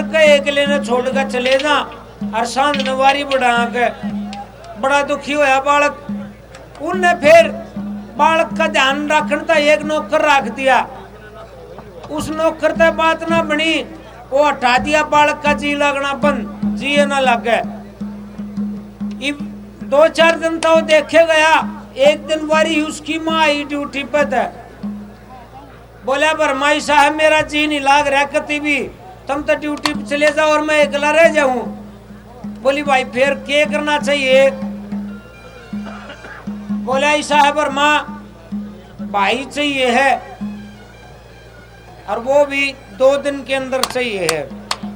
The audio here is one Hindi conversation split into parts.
के एक लेने छोड़ कर चले जा और सांझ नवारी बढ़ा के बड़ा दुखी होया बालक। उनने फिर बालक का ध्यान रखने का एक नौकर रख दिया। उस नौकर से बात ना बनी, वो हटा दिया बालक का जी लगना बंद, जी ना लगे। 2-4 दिन तो वो देखे गया। एक दिन वारी उसकी माँ आई ड्यूटी पे थे, बोला भरमाई साहब मेरा जी नहीं लाग रहा कति भी, तुम तो ड्यूटी पे चले जाओ और मैं अकेला रह जाऊं। बोली भाई फिर क्या करना चाहिए? बोला ऐसा है भरमा भाई चाहिए है और वो भी 2 दिन के अंदर चाहिए है।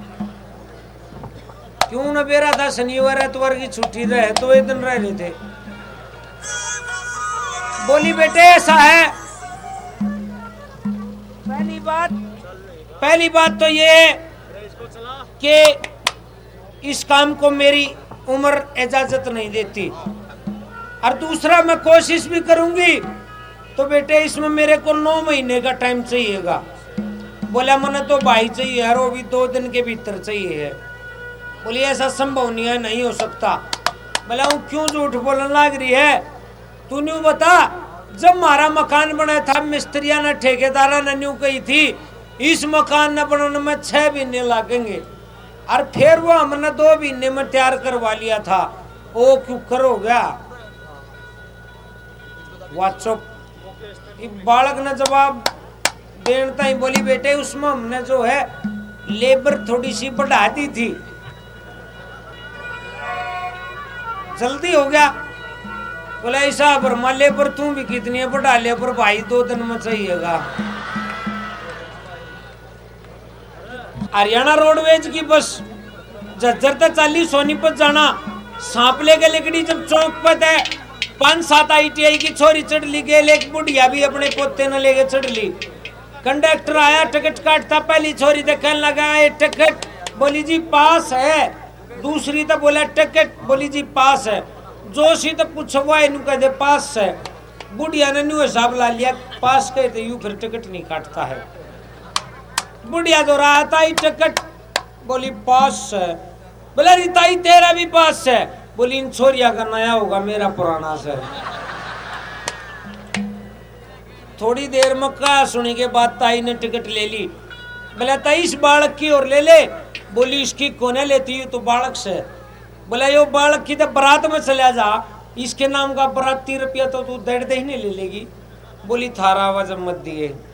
क्यों न बेरा था शनिवार एतवार की छुट्टी रहे तो 1 दिन रह रहे थे। बोली बेटे ऐसा है, पहली बात तो ये कि इस काम को मेरी उम्र इजाजत नहीं देती और दूसरा मैं कोशिश भी करूंगी तो बेटे इसमें मेरे को 9 महीने का टाइम चाहिएगा। बोला मैंने तो भाई चाहिए और वो भी 2 दिन के भीतर चाहिए है। बोली ऐसा संभव नहीं है, नहीं हो सकता। बोला वो क्यों झूठ बोलने लग रही है? तू न्यू बता, जब हमारा मकान बना था मिस्त्रिया ने ठेकेदारा ने न्यू कही थी इस मकान न बनाने में 6 महीने लगेंगे और फिर वो हमने 2 महीने में तैयार करवा लिया था। ओ क्यों कर हो गया? व्हाट्सएप बालक ने जवाब देता ही बोली बेटे उसमें हमने जो है लेबर थोड़ी सी बढ़ा दी थी, जल्दी हो गया। बोला ऐसा भरमा लेबर तू भी कितनी है बढ़ा ले पर भाई 2 दिन में चाहिएगा। हरियाणा रोडवेज की बस झज्जर तक चाली सोनीपत जाना, सांपले के लेकड़ी जब चौक पर थे 5-7 ITI की छोरी चढ़ ली, गेल एक बुढ़िया भी अपने पोते न लेके चढ़ ली। कंडक्टर आया टिकट काटता, पहली छोरी देखने लगा ये टिकट, बोली जी पास है। दूसरी तो बोला टिकट, बोली जी पास है। जोशी तो पूछवा इनू कह दे पास है। बुढ़िया ने न्यू हिसाब ला लिया, पास कहे थे यूं फिर टिकट नहीं काटता है। बुढ़िया जो रहा था टिकट, बोली पास है। बोला रिताई तेरा भी पास है। बोली इन छोरिया का नया होगा मेरा पुराना से। थोड़ी देर में कहा सुनी के बाद ताई ने टिकट ले ली। बोला ताई इस बालक की और ले ले। बोली इसकी कोने लेती है तो बालक से। बोला यो बालक की तो बारात में चला जा, इसके नाम का बाराती रुपया तो तू 1.5 ही नहीं ले लेगी। बोली थारा आवाज मत दिए।